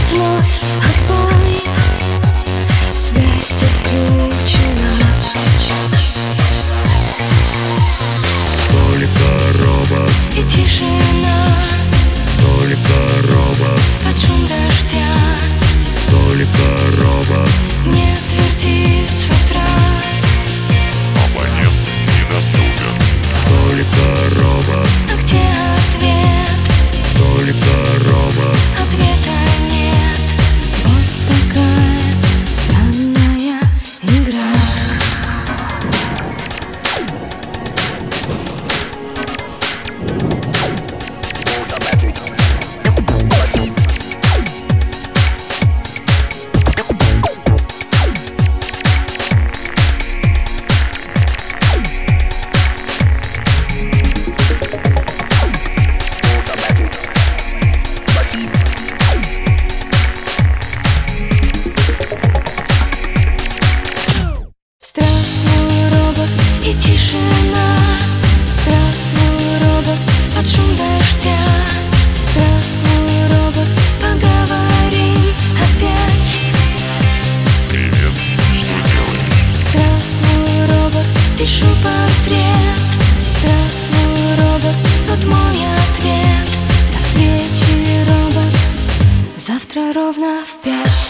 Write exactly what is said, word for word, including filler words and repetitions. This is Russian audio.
вновь отбой. Связь отключена. Только робот И тишина. Только робот Под шум дождя. Только робот Мне твердит с утра. Абонент недоступен. Только робот А где ответ? Только робот Ответа нет. Вот такая странная игра. Здравствуй, робот, и тишина. Здравствуй, робот, под шум дождя. Здравствуй, робот, поговорим опять. Привет, что делаешь? Здравствуй, робот, пишу портрет. Здравствуй, робот, вот мой ответ. До встречи, робот, завтра ровно в пять.